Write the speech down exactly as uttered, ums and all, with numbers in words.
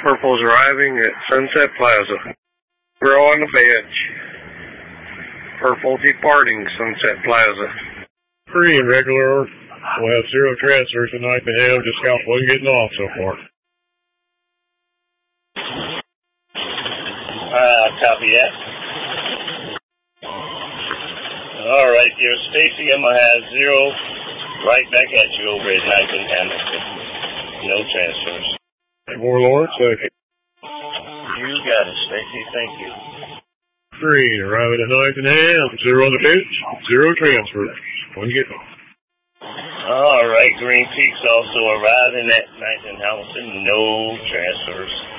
Purple's arriving at Sunset Plaza. Grow on the bench. Purple departing Sunset Plaza. Three in regular order. We'll have zero transfers tonight to have, just count one getting off so far. Uh, copy that. All right, dear Stacy, I'm going to have zero right back at you over at ninth and Hamilton. No transfers. More Lawrence, second. You got it, Stacy. Thank you. Three, arriving at ninth and Ham. Zero on the pitch, zero transfers. One getting off. All right, Green Peaks also arriving at ninth and Hamilton. No transfers.